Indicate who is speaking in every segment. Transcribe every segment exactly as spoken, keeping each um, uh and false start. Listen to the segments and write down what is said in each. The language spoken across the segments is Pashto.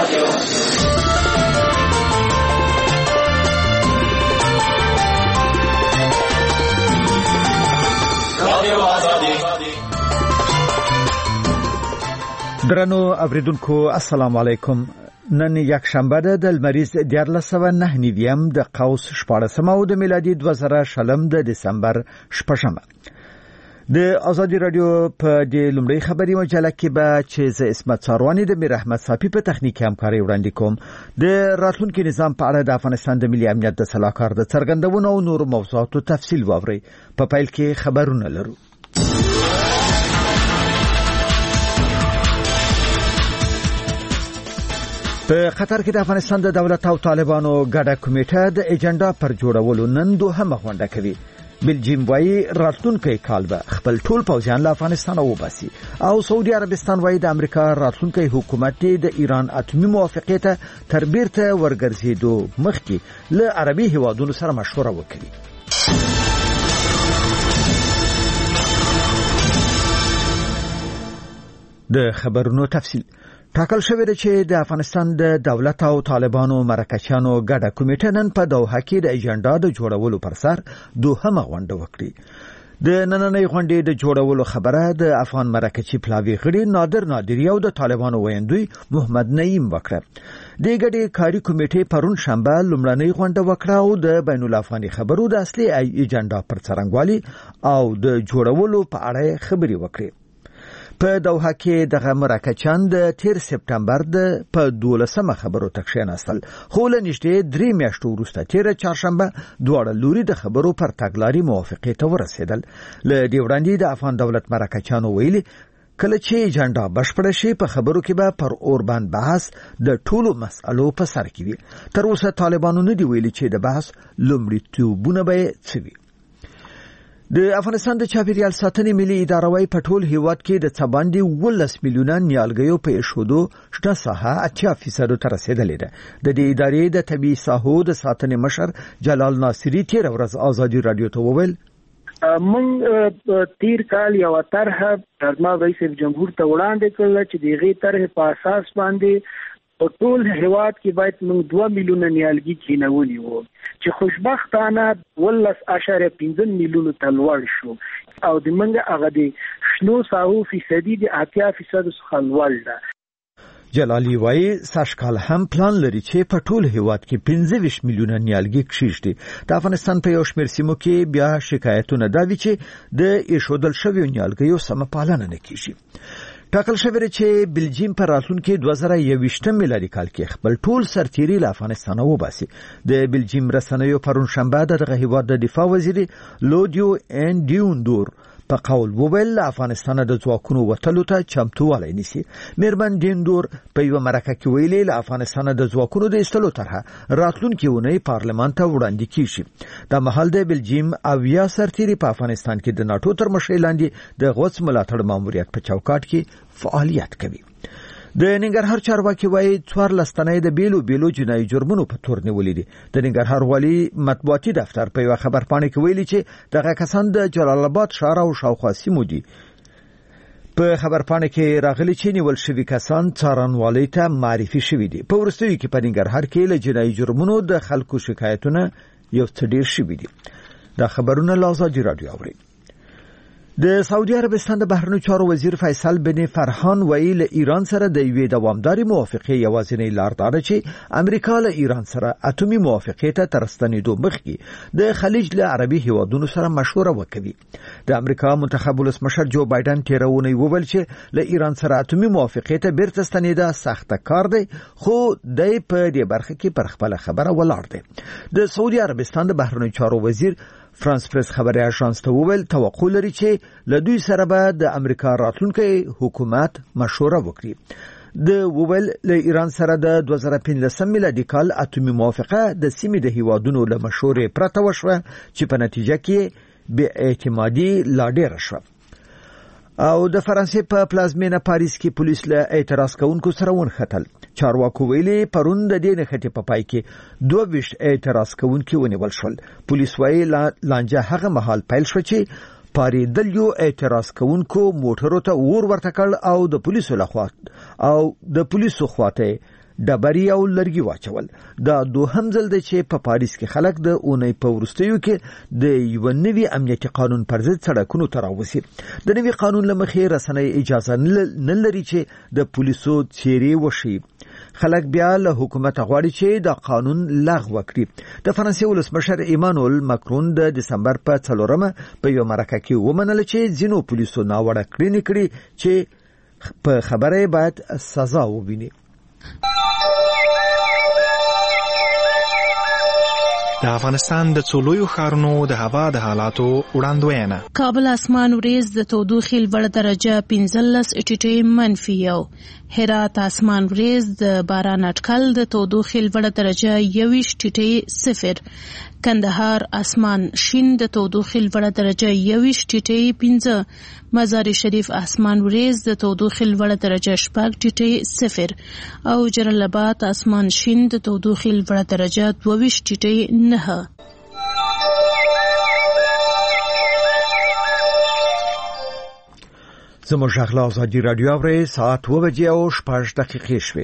Speaker 1: درنو اوریدونکو السلام علیکم. نن یک شنبه ده د لمریز دیارلس سوه نه نویم د قوس شپاړسمه او د میلادي دوه زره شلم د دسمبر شپږمه. د آزادی رادیو په د لومړی خبري مجله کې به چې ز اسمت ساروانی د میر احمد صافی په تخنیکی همکاري وړاندې کوم د راتلونکي نظام په اړه د افغانستان د ملي امنیت د سلاکار د څرګندونو او نور موضوعاتو تفصیل واوري. په پیل کې خبرونه لرو. په قطر کې د افغانستان د دولت او طالبانو ګډه کمیټه د ایجنډا پر جوړولو نن دوهمه غونډه کوي. بلجیم وايي راتلونکي کال به خپل ټول پوځیان له افغانستان وباسي او سعودي عربستان وايي د امریکا راتلونکي حکومت د ایران اتمی موافقه ته تر بیرته ورګرځېدو مخکې له عربي هیوادونو سره مشوره وکړي. د خبرونو تفصیل ټاکل شوی دی چې د افغانستان د دولت او طالبانو مرکچیانو ګډه کمیټه نن په دوحه کې د ایجنډا د جوړولو پر سر دوهمه غونډه وکړي. د نننۍ غونډې د جوړولو خبره د افغان مرکچی پلاوی غړي نادر نادری او د طالبانو ویندوی محمد نعیم وکړه. د ګډې کاری کمیټې پرون شنبه لومړنۍ غونډه وکړه او د بین الافغاني خبرو د اصلي ایجنډا پر څرنګوالي او د جوړولو په اړه خبري وکړي. په دوحه کې دغه مرکچان د تیر سپتمبر د په دولسمه خبرو تکښیناستل، خو له نږدې درې میاشتو وروسته تیر چهارشنبه دواړه لوري د خبرو پر تګلاري موافقې ته ورسېدل. له دې وړاندې د افغان دولت مرکچانو ویلي کله چې ایجنډا بشپړه شي په خبرو کې به پر اوربان بحث د ټولو مسألو په سر کې وي. تر اوسه طالبانو نه دی ویلي چې د بحث لومړیتوبونه به څه وي. د افغانستان د چاپیریال ساتنې ملي اداره وايي په ټول هیواد کې د څه باندې ولس میلیونه نیالګیو په ایښودو شته ساحه اتیا فیصدو ته رسیدلې ده. د دې ادارې د طبي ساحو د ساتنې مشر جلال ناصری تیر ورځ آزادي رادیو ته وویل
Speaker 2: من تیر کال یو طرحه پرما رئیس جمهور ته وړاندې کړل چې دغه طرح په اساس باندې په ټول هیواد کې باید موږ دوه میلیونه نیالګي کینولي وو چې خوشبختانه ولس اشاره پنځه میلیونه ته لوړ شو او د منګه هغه د شنو ساحو فیصدي د اتیا فیصد څخه لوړ ده.
Speaker 1: جلالی وایي ساشکال هم پلان لري چې په ټول هیواد کې پنځه ویشت میلیونه نیالګي کښیږدي. د افغانستان په یو شمېر سیمو کې بیا شکایتونه دا دي چې د ایښودل شویو نیالګیو سمه پالنه نه کیږي. ټاکل شوی چې بلجیم پر راتلونکي دوه زره یوویشتم میلادي کال کې خپل ټول سرتیري له افغانستان وباسي. د بلجیم رسنیو پرون شنبه دغه هیواد د دفاع وزیر لودیو ان دیوندور په قول وویل له افغانستان د ځواکونو وتلو ته چمتووالی نیسي. میرمن دیندور په یوه مرکه کې ویلي له افغانستان د ځواکونو د ایستلو طرحه راتلونکي اونۍ پارلمان ته وړاندې کیږي. د مهال د بلجیم اویا سرتیري په افغانستان کې د ناټو تر مشرۍ لاندې د غوڅ ملاتړ ماموریت په چوکاټ کې فعالیت کوي. د ننګرهار چارواکي وایي څوارلس تنه د بیلو بیلو جنایي جرمونو په تور نیولي دي. د ننګرهار والي مطبوعاتي دفتر په یوه خبرپاڼه کې ویلي چې دغه کسان د جلال آباد ښار او شاوخوا سیمو دي. په خبرپاڼه کې راغلي چې نیول شوي کسان څارنوالۍ ته معرفي شوي دي. په وروستیو کې په ننګرهار کې له جنایي جرمونو د خلکو شکایتونه یو څه ډیر شوي دي. دا خبرونه له آزادي رادیو اوري. د سعودي عربستان د بهرنیو چارو وزیر فیصل بن فرحان ویلي له ایران سره د یوې دوامدارې موافقې یوازینۍ لار دا ده چې امریکا له ایران سره اتمی موافقې ته تر ستنېدو مخکې د خلیج له عربي هیوادونو سره مشوره وکړي. د امریکا منتخب ولسمشر جو بایدن تېره اونۍ وویل چې له ایران سره اتمی موافقې ته بیرته ستنېدا سخته کار دی، خو دی په دې برخه کې پر خپله خبره ولاړ دی. د سعودي عربستان د بهرنیو چارو وزیر فرانس پریس خبري اژانس ته وویل توقع لري چې له دوی سره به د امریکا راتلونکي حکومت مشوره وکړي. د وویل له ایران سره د دوه زره پنځلسم میلادي کال اتمی موافقه د سیمې د هیوادونو له مشورې پرته وشوه چې په نتیجه کې بې اعتمادي لا ډېره شوه. او د فرانسې په پلازمینه پاریس کې پولیس له اعتراض کوونکو سره ونښتل. چارواکو ویلي پرون د دې نښتې په پای کې دوه ویشت اعتراض کوونکي ونیول شول. پولیس وایي لانجه هغه مهال پیل شوه چې پاریدلیو اعتراض کوونکو موټرو ته اور ورته کړ او د پولیسو لخوا او د پولیسو خواته ډبرې او لرګي واچول. دا دوهم ځل دی چې په پاریس کې خلک د اونۍ په وروستیو کې د یو نوي امنیتي قانون پر ضد سړکونو ته راوځي. د نوي قانون له مخې رسنۍ اجازه نه لري چې د پولیسو څیرې وشي. خلک بیا له حکومت غواړي چې د قانون لغوه کړي. د فرانسې ولسمشر ایمانوئل ماکرون د دسمبر په څلورمه په یو مرکه کې ومنله چې ځینو پولیسو ناوړه کړنې کړي چې په خبره باید سزا وویني.
Speaker 3: د افغانستان د څلورو ښارونو د هوا د حالاتو وړاندوینه.
Speaker 4: کابل اسمان وریځ د تودوخې لوړه درجه پنځلس ټیټې منفي یو. هرات اسمان وریځ د باران اټکل د تودوخې لوړه درجه یویشت ټیټې صفر. کندهار اسمان شین د تودوخې لوړه درجه یویشت ټیټې پنځه. مزار شریف اسمان وریځ د تودوخې لوړه درجه شپږ ټیټې صفر او جلال آباد اسمان شین د تودوخې لوړه درجه دوه ټیټې نه.
Speaker 1: زموږ غلا ازادي رادیو اوري ساعت و بجې او شپږ دقیقې شوې.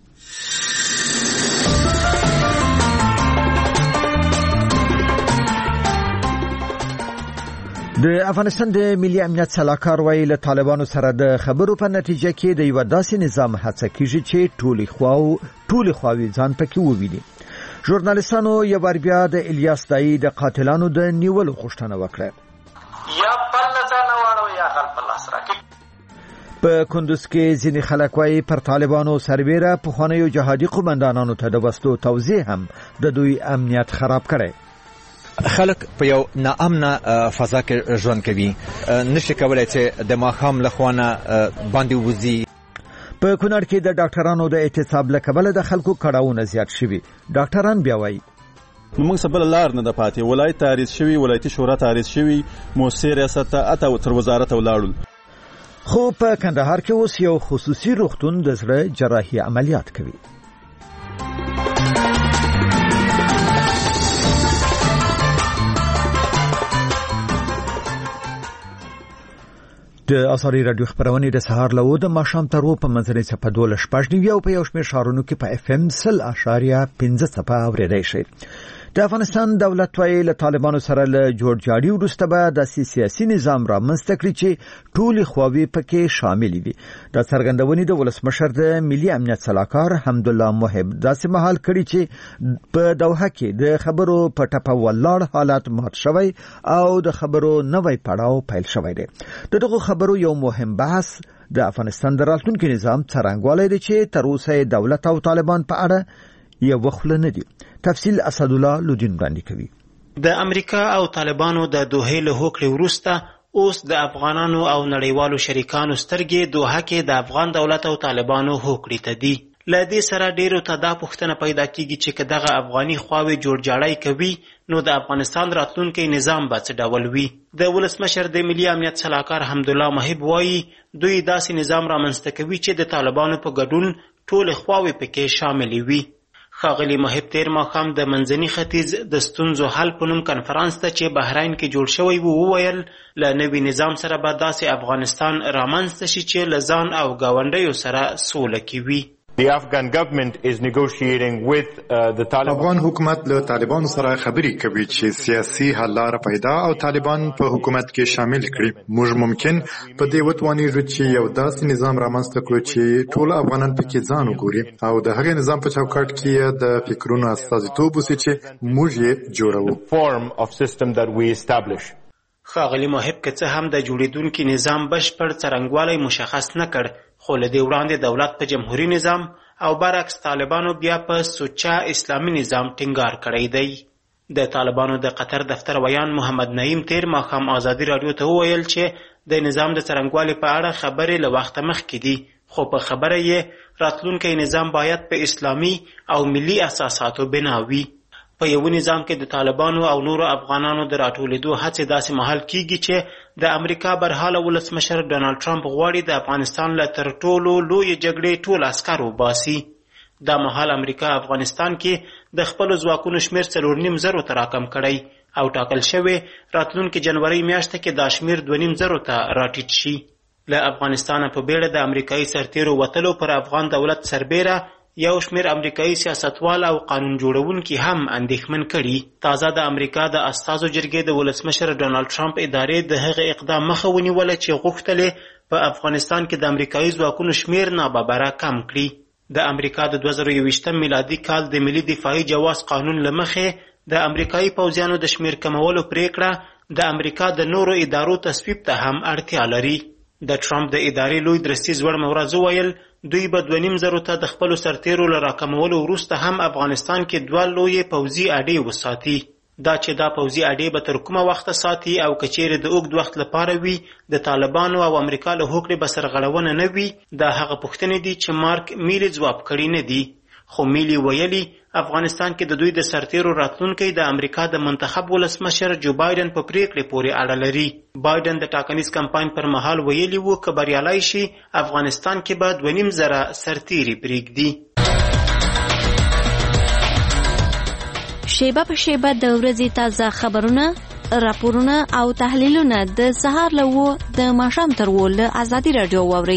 Speaker 1: د افغانستان د ملي امنیت سلاکار وایي له طالبانو سره د خبرو په نتیجه کې د یو داسې نظام هڅه کیږي چې ټولې خواو ټولې خواوې ځان پکې وویني. ژورنالیستانو یو بار بیا د الیاس دای د قاتلانو د نیولو غوښتنه وکړه.
Speaker 5: یا بل ځان واړو یا غل په لاس راکړي.
Speaker 1: په کندوز کې ځینې خلک وایي پر طالبانو سربېره پخوانیو جهادي قومندانانو ته د وسلو توزیع هم د دوی امنیت خراب کړي.
Speaker 6: خلک په یو ناامنه فضا کې ژوند کوي، نشي کولای چې د ماښام له خوانه باندې وځي.
Speaker 1: په کونړ کې د ډاکټرانو د اعتصاب له کبله د خلکو کړاوونه زیات شوي. ډاکټران بیا وایي
Speaker 7: موږ سبل لار نه د پاتې، ولایت تعریض شوی، ولایتي شورا تعریض شوی، موسسې ریاست ته اته تر وزارت ولاړل.
Speaker 1: خو په کندهار کې اوس یو خصوصي روغتون د زړه جراحي عملیات کوي. د ازادي رادیو خبرونه د سهار له وده ماښام تر و په منځنۍ څپه دوله شپږ نیوي او په یو شمېر ښارونو کې په اف ام سل اشاریه پنځه څپه اورېدای شي. د افغانستان دولت وایي له طالبانو سره له جوړجاړي وروسته به داسې سیاسي نظام رامنځته کړي چې ټولې خواوې پکې شاملې وي. دا څرګندونې د ولسمشر د ملي امنیت سلاکار حمدالله محب داسې مهال کړي چې په دوحه کې د خبرو په ټپه ولاړ حالات مات شوی او د خبرو نوی پړاو پیل شوی دی. دغه خبرو یو مهم بحث د افغانستان د راتلونکي نظام څرنګوالی دی چې تر اوسه دولت او طالبان په اړه یو وخله نه دي. تفصیل اسد الله لودین وړاندې کوي.
Speaker 8: د امریکا او طالبانو د دوحې له هوکړې وروسته اوس د افغانانو او نړیوالو شریکانو سترګې دوحه کې د افغان دولت او طالبانو هوکړې ته دي. له دې سره ډیرو ته دا پوښتنه پیدا کیږي چې که دغه افغاني خواوې جوړجاړی کوي نو د افغانستان راتلونکی نظام به څه ډول وي. د ولسمشر د ملي امنیت سلاکار حمدالله محب وایي دوی داسې نظام رامنځته کوي چې د طالبانو په ګډون ټولې خواوې پکې شاملې وي. ښاغلي محب تیر ماښام د منځني ختیځ د ستونزو حل په نوم کنفرانس ته چې بحرین کې جوړ شوی و وویل له نوي نظام سره به داسې افغانستان رامنځته شي چې له ځان او ګاونډیو سره سوله کې وي.
Speaker 9: The Afghan government is negotiating with uh, the Taliban.
Speaker 10: افغان حکومت له طالبانو سره خبرې کوي چې سیاسي حل لاره پیدا او طالبان په حکومت کې شامل کړي. موږ ممکن په دې وتوانیږو چې یو داسې نظام رامنځته کړو چې ټول افغانان پکې ځان وګوري او د هغې نظام په چوکاټ کې د فکرونو استازیتوب وشي چې موږ یې جوړوو.
Speaker 9: Form of system that we establish.
Speaker 8: ښاغلي محب که څه هم د جوړېدونکي نظام بشپړ څرنګوالی مشخص نه کړ، خو له دې وړاندې دولت په جمهوري نظام او برعکس طالبانو بیا په سوچه اسلامي نظام ټینګار کړی دی. د طالبانو د قطر دفتر ویان محمد نعیم تیر ماښام ازادي راډیو ته وویل چې د نظام د څرنګوالي په اړه خبرې له وخته مخکې دي، خو په خبره یې راتلونکی نظام باید په اسلامي او ملي اساساتو بنا وي. په یو نظام کې د طالبانو او نورو افغانانو د راټولېدو هڅې داسې مهال کیږي چې د امریکا برحاله ولسمشر ډونالډ ټرمپ غواړي د افغانستان له تر ټولو لویې جګړې ټول عسکر وباسي. دا مهال امریکا افغانستان کې د خپلو ځواکونو شمېر څلور نیم زرو ته راکم کړی او ټاکل شوی راتلونکې جنورۍ میاشته کې دا شمېر دوه نیم زرو ته راټیټ شي. له افغانستانه په بیړه د امریکایي سرتیرو وتلو پر افغان دولت سربیره یو شمېر امریکایي سیاستوال او قانون جوړونکي هم اندېښمن کړي. تازه د امریکا د استازو جرګې د ولسمشر ډونالډ ټرمپ ادارې د هغه اقدام مخه ونیوله چې غوښتلې په افغانستان کې د امریکایي ځواکونو شمېر ناببره کم کړي. د امریکا د دوه زره یوویشتم میلادي کال د ملي دفاعي جواز قانون له مخې د امریکایي پوځیانو د شمېر کمولو پریکړه د امریکا د نورو ادارو تصویب ته هم اړتیا لري. د ټرمپ د ادارې لوی درستیز وړ مورز وویل دوی به دوه نیم زرو ته د خپلو سرتیرو له راکمولو وروسته هم افغانستان کې دوه لویې پوځي اډې وساتي. دا چې دا پوځي اډې به تر کومه وخته ساتي او که چیرې د اوږد وخت لپاره وي د طالبانو او امریکا له هوکړې به سرغړونه نه وي، دا هغه پوښتنې دي چې مارک میلي ځواب کړي نه دي. خو میلي ویلي افغانستان کې د دوی د سرتیرو راتلونکی د امریکا د منتخب ولسمشر جو بایدن په پریکړې پورې اړه لري. بایدن د ټاکنیز کمپاین پر مهال ویلي وو که بریالی شي افغانستان کې به دوه نیم زره سرتیري پرېږدي.
Speaker 11: شیبه په شیبه د ورځې تازه خبرونه، راپورونه او تحلیلونه د سهار له اوه د ماښام تر اوه له ازادي راډیو واورئ.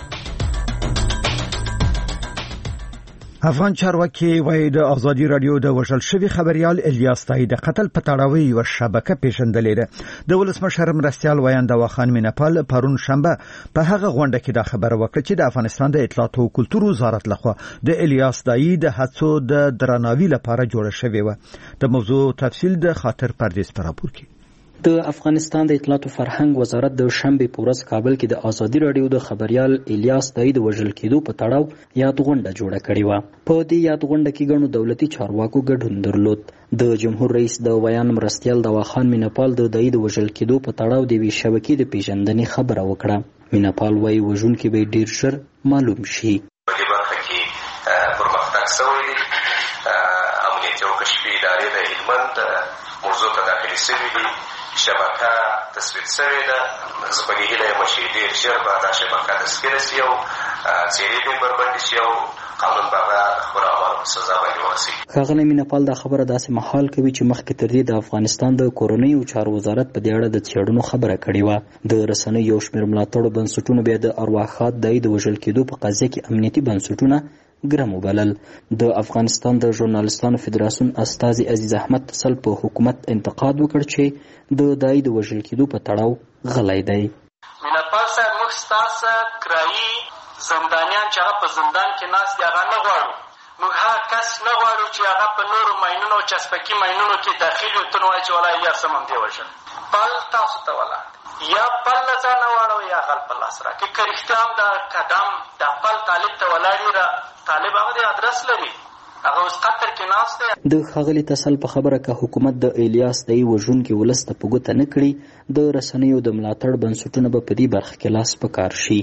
Speaker 1: افغان چارواکي وایي د ازادي راډیو د وژل شوي خبریال الیاس تایي د قتل په تړاو یوه شبکه پیژندلې ده. د ولسمشر مرستیال ویان دواخان میناپال پرون شنبه په هغه غونډه کې دا خبره وکړه چې د افغانستان د اطلاعات او کلتور وزارت لخوا د الیاس تایي د هڅو د درناوي لپاره جوړه شوې وه. د موضوع تفصیل د خاطر پردیس په راپور کې.
Speaker 12: د افغانستان د اطلاعات او فرهنګ وزارت د شنبه په ورځ کابل کې د ازادي راډیو د خبریال الیاس تایي د وژل کېدو په تړاو یاد غونډه جوړه کړې وه. په دې یاد غونډه کې ګڼو دولتي چارواکو ګډون درلود. د جمهور رئیس د ویان مرستیال دواخان میناپال د تایي د وژل کېدو په تړاو د یوې شبکې د پیژندنې خبره وکړه. میناپال وایي وژونکي به ډېر ژر معلوم شي.
Speaker 13: په دې برخه کې پرمختګ شوی دی. امنیتي او کشفي ادارې د هلمند موضوع ته داخلي شوي دي. شبکه تصویب شوې ده. زه په دې هیله یم چې ډېر ژر به دا شبکه تسکیره شي او څېرې به یې بربنډې شي او قانون به هغه خپلو اعمالو په سزا باندې ورسوي.
Speaker 12: ښاغلی میناپال دا خبره داسې مهال کوي چې مخکې تر دې د افغانستان د کورنیو چارو وزارت په دې اړه د څېړنو خبره کړې وه. د رسنیو یو شمېر ملاتړو بنسټونو بیا د ارواښاد تایي د وژل کېدو په قضیه کې امنیتي بنسټونه ګرم وبلل. د افغانستان د ژورنالستانو فدراسیون استازي عزیز احمد تسل په حکومت انتقاد وکړ چې د تایي د وژل کېدو په تړاو غلی دی.
Speaker 5: میناپال صاحب موږ ستاسو کرایي زندانیان چې هغه په زندان کې ناست دي هغه نه غواړو. موږ هغه کس نه غواړو چې هغه په نورو ماینونو او چسپکي ماینونو کې داخل وي. ته نو وایي چې والله یا سم هم دې وژل. پل تاسو ته ولاړ یا پل له ځانه واړوئ یا غل په لاس راکړئ. که رښتیا هم دا قدم دا پل طالب ته ولاړ وي، طالب هغه د ادرس لري، هغه اوس قطر کې ناست دی.
Speaker 12: د ښاغلي تسل په خبره که حکومت د الیاس تایي وژونکي ولس ته په ګوته نه کړي، د رسنیو د ملاتړ بنسټونه به په دې برخه کې لاس په کار شي.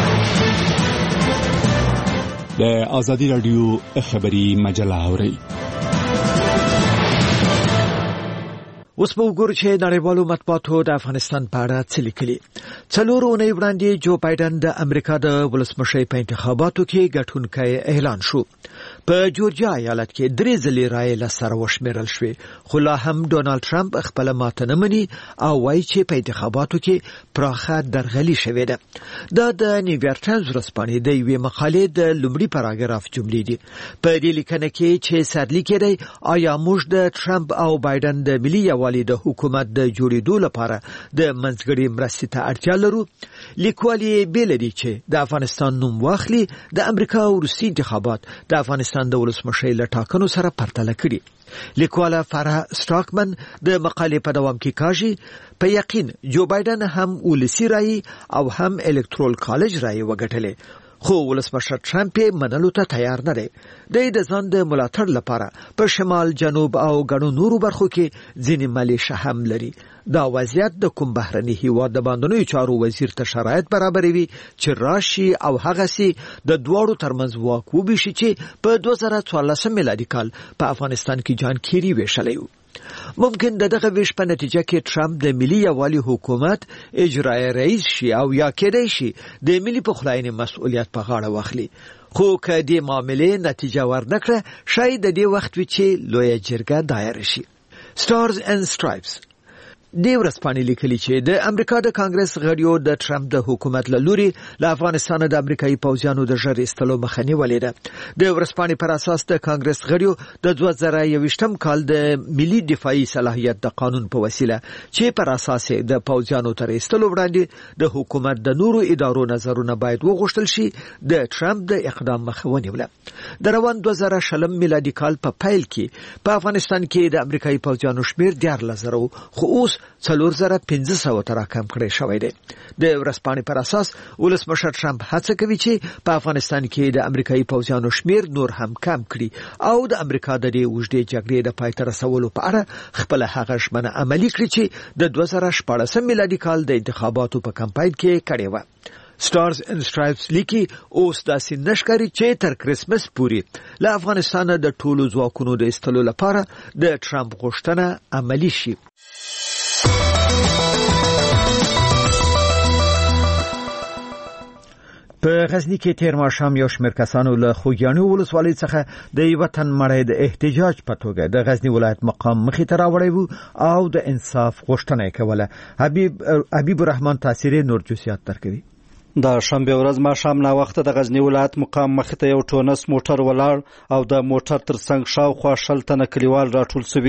Speaker 14: د ازادي راډیو خبري مجله اورئ.
Speaker 1: اوس به وګورو چې نړیوالو مطبوعاتو د افغانستان په اړه څه لیکلي. څلور اونۍ وړاندې جو بایدن د امریکا د ولسمشر په انتخاباتو کې ګټونکی اعلان شو. په جورجیا ایالت کې درې ځلې رایې له سره وشمېرل شوې، خو لا هم ډونالډ ټرمپ خپله ماته نه مني او وایي چې په انتخاباتو کې پراخه درغلي شوې ده. دا د نیویارک ټایمز ورځپاڼې د یوې مقالې د لومړي پاراګراف جملې دي. په دې لیکنه کې چې سرلیک دی آیا موږ د ټرمپ او بایدن د ملي یووالي د حکومت د جوړېدو لپاره د منځګړي مرستې ته اړتیا لرو. لیکوال یې بیل دي چې د افغانستان نوم واخلي د امریکا وروستي انتخابات د افغانستان د ولسمشر له ټاکنو سره پرتله کړي. لیکواله فرح سټاکمن د مقالې په دوام کې کاږي په یقین جو بایدن هم ولسی رایي او هم الکترال کالج رایي وګټلې، خو ولسمشر ټرمپ یې منلو ته تیار نه دی. د ځان د ملاتړ لپاره په شمال، جنوب او ګڼو نورو برخو کې ځینې ملیشه هم لري. دا وضعیت د کوم بهرني هیواد د باندنیو چارو وزیر ته شرایط برابروي چې راشي او هغه سي د دواړو ترمنځ واک وبشي چې په دوه زره څوارلسم میلادي کال په افغانستان کې جان کیری ویشلی و. ممکن د دغه ویش په نتیجه کې ټرمپ د ملي یووالي حکومت اجرایي رئیس شي او یا کېدای شي د ملي پخلاینې مسؤلیت په غاړه واخلي. خو که دې معاملې نتیجه ورنکړه شاید د دې وخت وي چې لویه جرګه دایر شي. Stars and Stripes د ورځپاڼې لیکلي چې د امریکا د کانګرس غړیو د ټرمپ د حکومت له لوري له افغانستان د امریکایي پوځیانو د ژر ایستلو مخه نیولې ده. د ورځپاڼې پر اساس د کانګرس غړیو د دوه زره یوویشتم کال د ملي دفاعي صلاحیت د قانون په وسیله چې پر اساس د پوځیانو تر ایستلو وړاندې د حکومت د نورو ادارو نظرونه باید وغوښتل شي، د ټرمپ د اقدام مخه ونیوله. د روان دوه زره شلم میلادي کال په پیل کې په افغانستان کې د امریکایي پوځیانو شمیر دیارلس زره خو اوس څلور زره پنځه سوه ته راکم کړی شوی دی. د ورځپاڼې پر اساس ولسمشر ټرمپ هڅه کوي چې په افغانستان کې د امریکایي پوځیانو شمیر نور هم کم کړي او د امریکا د دې اوږدې جګړې د پای ته رسولو په اړه خپله هغه ژمنه عملي کړي چې د دوه زره شپاړسم میلادي کال د انتخاباتو په کمپاین کې کړې وه. سټارز اینڈ سټرایپس لیکي اوس داسې نشکاري چې تر کریسمس پورې له افغانستان د ټولو ځواکونو د ایستلو لپاره د ټرمپ غوښتنه عملي شي. په غزنی کې تیر ماښام یو شمېر کسانو له خوږیاڼي ولسوالۍ څخه د یوه تن مړی د احتجاج په توګه د غزنی ولایت مقام مخې ته راوړی و او د انصاف غوښتنه یې کوله. حبیب حبیب الرحمن تاثیري نور جزئیات درکوي.
Speaker 15: د شنبه ورځ ماښام نا وخت د غزنی ولایت مقام مخې ته یو ټونس موټر ولاړ او د موټر تر څنګ شاوخوا شل تنه کلیوال راټول شوي.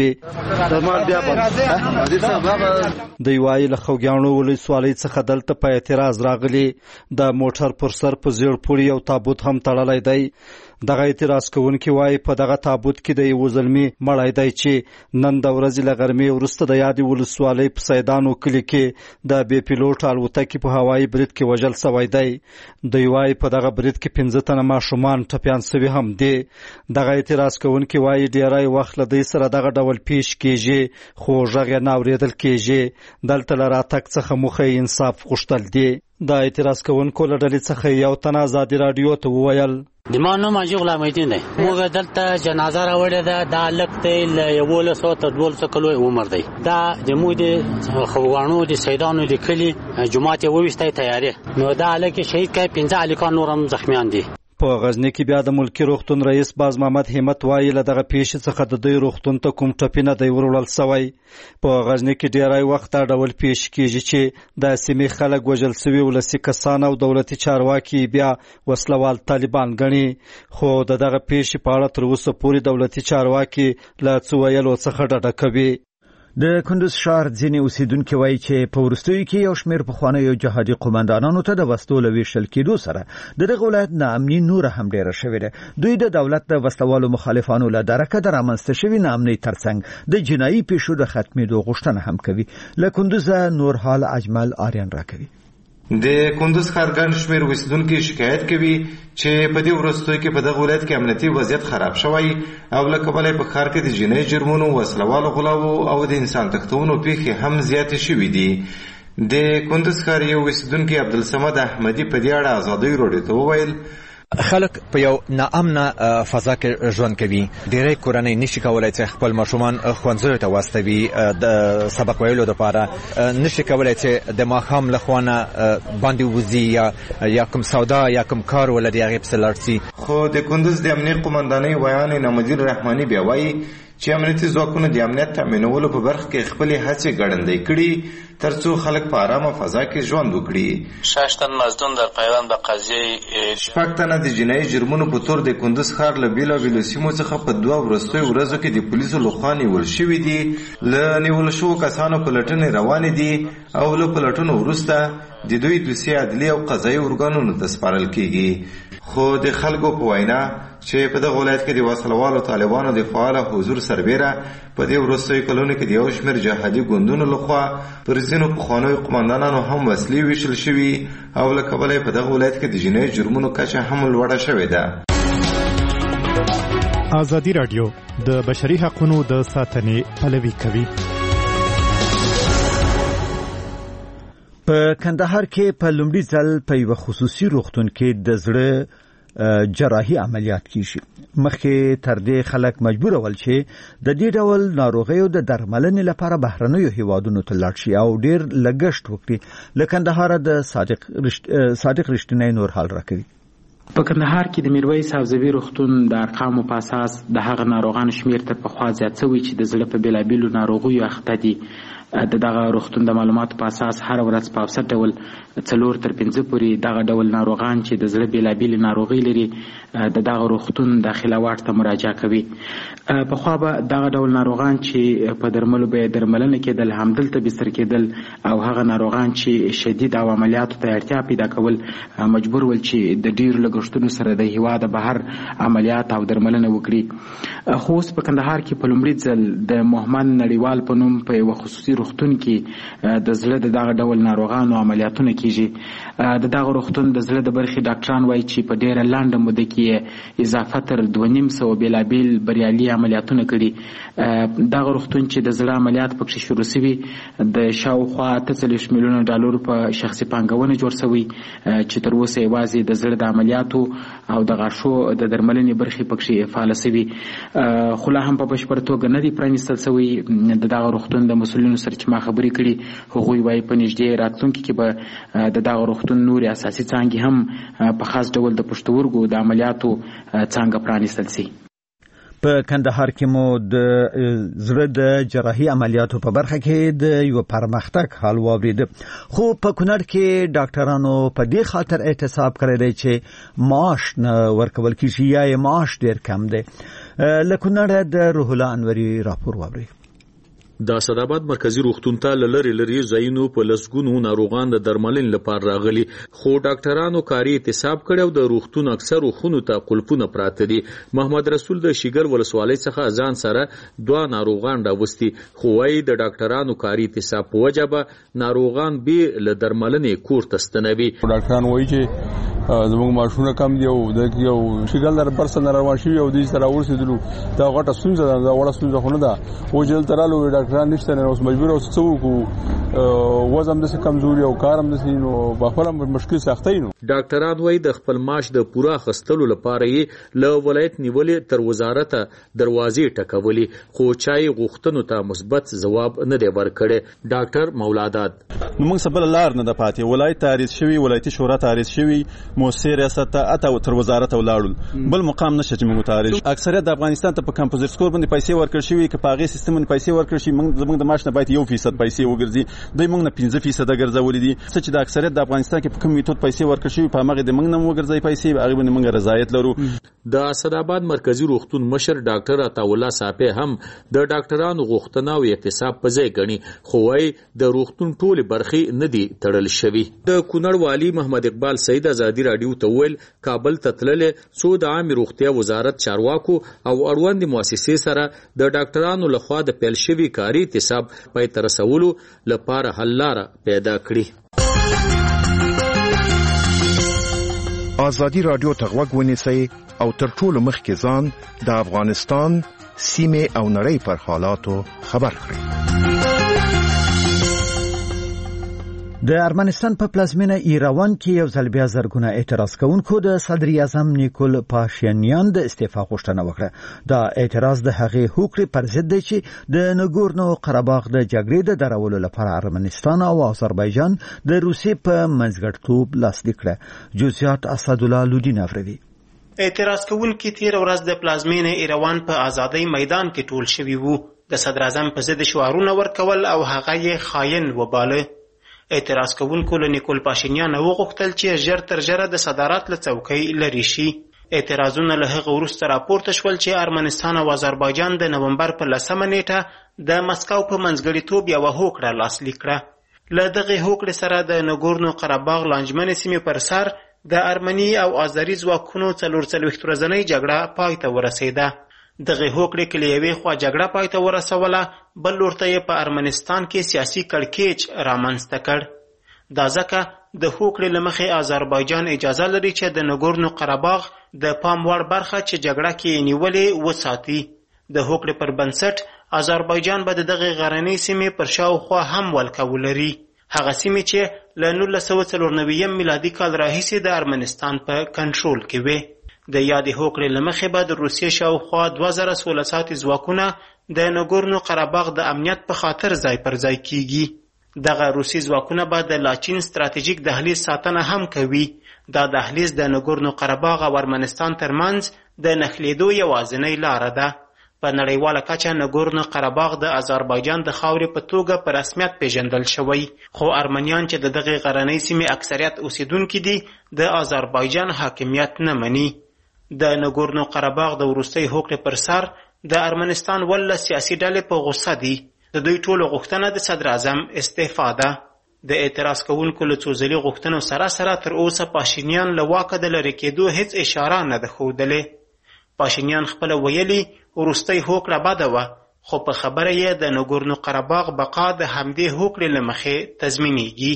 Speaker 15: د یوای له خوږیاڼو ولسوالۍ څخه دلته په اعتراض راغلي. د موټر پر سر په زیړ پوړي یو تابوت هم تړلی دی. دغه اعتراض کوونکي وایي په دغه تابوت کې د یو زلمي مړی دی چې نن د ورځې له غرمې وروسته د یادې ولسوالۍ په سیدانو کلي کې د بې پیلوټ الوتکې په هوایي برید کې وژل سوی دی. دوی وایي په دغه برید کې پنځه تنه ماشومان ټپیان سوي هم دي. دغه اعتراض کوونکي وایي ډیری وخت له دوی سره دغه ډول پیش کیږي خو غږ یې نه اورېدل کیږي. دلته له راتګ څخه موخه یې انصاف غوښتل دي. د اعتراض کوونکو له ډلې څخه یو تن ازادي راډیو ته وویل
Speaker 16: د ما نوم حاجي غلام الدین دی. موږ دلته جنازه راوړې ده. دا هلک دی له یولس سوه تر دولسو کلو عمر دی. دا زموږ د خوږیاڼو د سیدانو د کلي جومات یې وویستی تیارې. نو دا هلک یې شهید کړی. پنځه هلکان نور هم زخمیان دي.
Speaker 15: په غزنی کې بیا د ملکی روغتون رئیس باز محمد همت وایي له دغه پیښې څخه د دوی روغتون ته کوم ټپي نه دی وروړل سوی. په غزنی کې ډیری وخت دا ډول پیښې کیږي چې د سیمې خلک وژل سوي ولسي کسان او دولتي چارواکي بیا وسلوال طالبان ګڼي. خو د دغه پیښې په اړه تر اوسه پورې دولتي چارواکي له څه ویلو څخه ډډه کوي.
Speaker 1: د کندوز ښار ځینې اوسیدونکي وایي چې په وروستیو کې یو شمېر پخوانیو جهادي قومندانانو ته د وسلو له ویشل کېدو سره د دغه ولایت ناامني نوره هم ډېره شوې ده. دوی د دولت د وسلوالو مخالفانو له درکه د رامنځته شوي ناامنۍ ترڅنګ د جنایي پیښو د ختمېدو غوښتنه هم کوي. له کندوزه نور حال اجمل آریان راکوي.
Speaker 17: د کندوز ښار ګڼ شمېر اوسیدونکي شکایت کوي چې په دې وروستیو کې په دغه ولایت کې امنیتي وضعیت خراب شوی او له کبله په ښار کې د جنایي جرمونو، وسلوالو غلاو او د انسان تښتونو پیښې هم زیاتې شوي دي. د کندوز ښار یو اوسیدونکي عبدالصمد احمدي په دې اړه ازادۍ راډیو ته وویل
Speaker 6: خلک په یو ناامنه فضا کې ژوند کوي. ډېری کورنۍ نشي کولی چې خپل ماشومان ښوونځیو ته واستوي د سبق ویلو دپاره. نشي کولی چې د ماښام له خوا نه باندې وځي یا یا کوم سودا یا کوم کار ولري هغې پسې لاړ شي.
Speaker 17: خو د کندوز د امنیې قومندانۍ ویان نامدیر رحماني بیا وایي چې امنیتي ځواکونه د امنیت تامینولو په برخه کې خپلې هڅې ګړندۍ کړي ترڅو خلک په آرامه فضا کې ژوند وکړي.
Speaker 18: شش تن مزدون در پیوند به قضیه
Speaker 17: شپږ تنه د جنایي جرمونو په تور د کندوز ښار له بېلابېلو سیمو څخه په دوه وروستیو ورځو کې د پولیسو لخوا نیول شوي دي. له نیول شوو کسانو پلټنې روانې دي او له پلټنو وروسته د دوی دوسیې عدلي او قضایي ارګانونو ته سپارل کیږي. خو د خلکو په وینا چې په دغه ولایت کې د وسلوالو طالبانو د فعاله حضور سربیره په دې وروستیو کلونو کې د یو شمېر جهادي ګوندونو لخوا پر ځینو پخوانیو قومندانانو هم وسلې ویشل شوي او له کبله یې په دغه ولایت کې د جنایي جرمونو کچه هم لوړه شوې ده.
Speaker 14: ازادي راډیو د بشري حقوقو د ساتنې پلوي کوي.
Speaker 1: په کندهار کې په لومړي ځل په یو خصوصي روغتون کې د زړه جراحي عملیات کیږي. مخکې تر دې خلک مجبور ول چې د دې ډول ناروغیو د درملنې لپاره بهرنیو هیوادونو ته لاړ شي او ډیر لګښت وکړي. له کندهار د صادق رشت... صادق رښتینی نور حال راکوي.
Speaker 19: په کندهار کې د میرویس حفظوي روغتون د ارقامو په اساس د هغه ناروغانو شمیر تر پخوا زیات شوی چې د زړه په بېلابېلو ناروغیو اخته دي. د دغه روغتون د معلوماتو په اساس هر ورځ په اوسط ډول څلور تر پنځه پورې دغه ډول ناروغان چې د زړه بېلابېلې ناروغۍ لري د دغه روغتون داخله واټ ته مراجعه کوي. پخوا به دغه ډول ناروغان چې په درملو به یې درملنه کېدل همدلته بستر کېدل او هغه ناروغان چې شدید او عملیاتو ته اړتیا پیدا کول مجبور ول چې د ډېرو لګښتونو سره د هېواده بهر عملیات او درملنه وکړي. خو اوس په کندهار کې په لومړي ځل د محمد نړیوال په نوم په یوه خصوصي روغتون کې د زړه د دغه ډول ناروغانو عملیاتونه کېږي. د دغه روغتون د زړه د برخې ډاکټران وایي چې په ډېره لنډه موده کې اضافه تر دوه نیم سوه بېلابېل بریالي عملیاتونه کړي. دغه روغتون چې د زړه عملیات پکښې شروع سوي د شاوخوا اته څلوېښت میلیونه ډالرو په شخصي پانګونه جوړ سوی چې تر اوسه یوازې د زړه د عملیاتو او د غاښو د درملنې برخې پکښې فعاله سوي، خو لا هم په بشپړه توګه نه دي پرانیستل سوي. د دغه روغتون د مسؤلینو سره چې ما خبرې کړي هغوی وایي په نږدې راتلونکي کې به د دغه روغتون نورې اساسي څانګې هم په خاص ډول د پښتورګو د عملیاتو څانګه پرانیستل سي.
Speaker 1: په کندهار کې مو د زړه د جراحي عملیاتو په برخه کې د یو پرمختګ حال واورید، خو په کونړ کې ډاکټرانو په دې خاطر احتساب کړی دی چې معاش نه ورکول کیږي یا یې معاش ډیر کم دی. له کونړه د روح الله انوري راپور واورئ.
Speaker 20: د اسداباد مرکزی روغتون ته لری لری ځایونو په لسګونو ناروغان د درملنې لپاره راغلي، خو ډاکټرانو کاري احتساب کړي او د روغتون اکثر خونو ته قلفونه پراته دي. محمد رسول د شیګل ولسوالۍ څخه ځان سره دوه ناروغان راوستي، خو وايي د ډاکټرانو کاري احتساب په وجه به ناروغان به له درملنې کور ته ستنوي.
Speaker 21: ډاکټران وايي چې زموږ ماشونه کم دی او د یو شیګل در پر سره روان شي او د سره ورسېدلو دا غټه ستونزه ده، دا وړه ستونزه خو نه ده. او جل ترالو ډاکټران نشته نه، اوس مجبور اوس څو کو وزن د کمزوري او کارم د سینو په خپل مشکل سختای نو.
Speaker 20: ډاکټران وايي د خپل معاش د پوره خستلو لپاره یې له ولایت نیولې تر وزارت دروازې ټکولې، خو چای غوښتنو ته مثبت ځواب نه دی ورکړی. ډاکټر مولاداد
Speaker 7: نو موږ سبل لار نه د پاتې ولایت تعریض شوی، ولایتي شورا تعریض شوی، موسسه ریاست ته تر وزارت ولاړل، بل مقام نشته چې موږ تعریض. اکثریت د افغانستان ته په کمپوزیټ سکور باندې پیسې ورکړل شوی، که په هغه سیستم باندې پیسې ورکړل شي موږ زموږ د معاش نه باید یو فیصد پیسې وګرځي، دوی موږ نه پنځه فیصد ګرځولې دي. څه چې د اکثریت د افغانستان کې په کوم میتود پیسې ورکړل شوی په هغه د موږ نه وګرځي پیسې، هغه باندې موږ رضایت لرو.
Speaker 20: د اسداباد مرکزی روغتون مشر ډاکټر عطاالله صافی هم د ډاکټرانو غوښتنه او احتساب په ځای غني، خو وايي د روغتون ټول برخې نه دي تړل شوی. د کونړ والی محمد اقبال سید ازادي رادیو ته ویل کابل ته تللې څو د عامه روغتیا وزارت چارواکو او اړوند مؤسسې سره د ډاکټرانو لخوا د پیل شوی کاري احتساب پای ته رسولو لپاره حل لاره پیدا کړي.
Speaker 22: ازادي رادیو ته غوږ ونیسئ او تر ټولو مخکې ځان د افغانستان سیمې او نړۍ پر حالاتو خبر کړئ.
Speaker 1: د ارمنستان په پلازمینه ایروان کې یو ځل بیا زرګونه اعتراض کوونکو د صدر اعظم نیکول پاشینیان د استعفا غوښتنه وکړه. دا اعتراض د هغې هوکړې پر ضد دی چې د نګورنو قرهباغ د جګړې د درولو لپاره ارمنستان او آذربایجان د روسیې په منځګړیتوب لاسلیک کړه. جزئیات اسدالله لودین افروي.
Speaker 8: اعتراض کوونکي تیر ورځ د پلازمینه ایروان په آزادۍ میدان کې ټول شوي وو، د صدر اعظم په ضد شعارونه ورکول او هغه یې خاین وباله. اعتراض کوونکو له نیکول پاشینیان وغوښتل چې ژر تر ژره د صدارت له څوکۍ لرې شي. اعتراضونه له هغه وروسته راپورته شول چې ارمنستان او آذربایجان د نومبر په لسمه نیټه د مسکو په منځګړیتوب یوه هوکړه لاسلیک کړه. له دغې هوکړې سره د نګورنو قرهباغ لانجمنې سیمې پر سر د ارمني او آذري ځواکونو څلور څلوېښت ورځنۍ جګړه پای ته ورسېده. دغه هوکړې کې له یوې خوا جګړه پای ته ورسوله، بل لور ته یې په ارمنستان کې سیاسي کړکېچ رامنځته کړ. دا ځکه د هوکړې له مخې آذربایجان اجازه لري چې د نګورنو قرهباغ د پام وړ برخه چې جګړه کې یې نیولې وساتي. د هوکړې پر بنسټ آذربایجان به د دغې غرنۍ سیمې پر شاوخوا هم ولکه ولري، هغه سیمې چې له نولس سوه څلور نوي میلادي کال راهیسې د ارمنستان په کنټرول کې وې. د یادې هوکړې له مخې به د روسیې شاوخوا دوه زره سوله ساتي ځواکونه د نګورنو قرهباغ د امنیت په خاطر ځای پر ځای کیږي. دغه روسي ځواکونه به د لاچین ستراتیژیک دهلیز ساتنه هم کوي. دا دهلیز د نګورنو قرهباغ او ارمنستان ترمنځ د نښلېدو یوازینۍ لاره ده. په نړیواله کچه نګورنو قرهباغ د آذربایجان د خاورې په توګه په رسمیت پیژندل شوی، خو ارمنیان چې د دغې غرنۍ سیمې اکثریت اوسیدونکي دي د آذربایجان حاکمیت نه مني. د نګورنو قرهباغ د وروستۍ هوکړې پر سر د ارمنستان ولس سیاسي ډلې په غوسه دي. د دوی ټولو غوښتنه د صدر اعظم استعفا ده. د اعتراض کوونکو له څو ځلي غوښتنو سره سره تر اوسه پاشینیان له واکه د لرې کېدو هیڅ اشاره نه ده ښودلې. پاشینیان خپله ویلي وروستۍ هوکړه بده وه، خو په خبره یې د نګورنو قرهباغ بقا د همدې هوکړې له مخې تضمینېږي.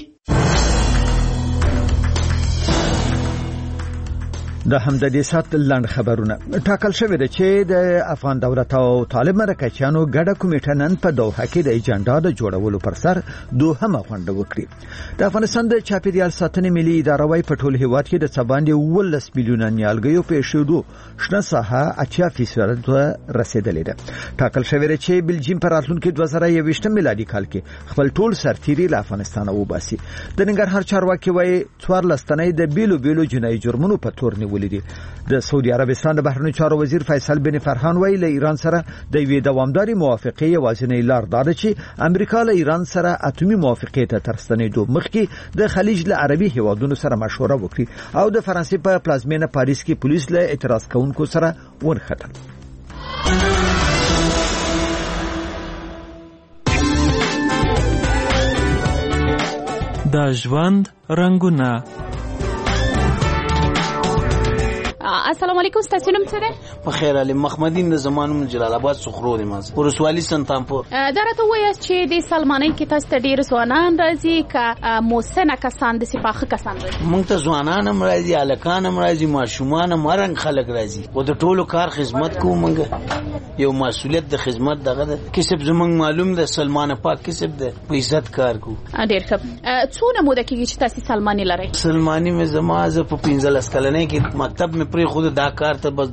Speaker 1: د همدې سات لنډ خبرونه. ټاکل شوې ده چې د افغان دولت او طالب مرکچیانو ګډه کمیټه نن په دوحه کې د ایجنډا د جوړولو پر سر دوهمه غونډه وکړي. د افغانستان د چاپیریال ساتنې ملي اداره وايي په ټول هیواد کې د څه باندې اوولس میلیونه نیالګیو په ایښودو شنه ساحه اتیا فیصد ته رسیدلې ده. ټاکل شوې ده چې بلجیم په راتلونکي دوه زره یوویشتم میلادي کال کې خپل ټول سرتیري له افغانستانه وباسي. د ننګرهار چارواکي وايي څوارلس تنې د بیلو بیلو جنایي جرمونو په تور ولیدي. د سعودي عربستان د بهرنیو چارو وزیر فیصل بن فرحان ویلي له ایران سره د یوې دوامداري موافقې یوازینۍ لار دا ده چې امریکا له ایران سره اتومي موافقې ته تر ستنېدو مخکې د خلیج له عربي هیوادونو سره مشوره وکړي او د فرانسې په پلازمینه پاریس کې پولیس له اعتراض کوونکو سره ونښتل.
Speaker 2: د ژوند رنگونه.
Speaker 3: السلام علیکم. ستاسو نوم څه دی؟
Speaker 23: بخیر علي محمدین د زمانو جلال آباد سخرو دی ماز ورسوالي سنتامپور.
Speaker 3: دا راته وایاست چې د سلمانۍ کې تاسو ته ډېر ځوانان راځي که موسنه کسان د سپاخه کسان راځي؟
Speaker 23: موږ ته ځوانان هم راځي، هلکان هم راځي، ماشومان هم، هر رنګ خلک راځي. خو د ټولو کار خدمت کوو. موږ یو مسؤلیت د خدمت دغه ده. کسب زموږ معلوم ده، سلمان پاک کسب ده، په عزت کار کوو.
Speaker 3: ډېر ښه. څونه موده کېږي چې تاسو سلماني لرئ؟
Speaker 23: سلماني مې زما زه په پنځلس کلنۍ کې مکتب مې پرېښود. دا کار ته بس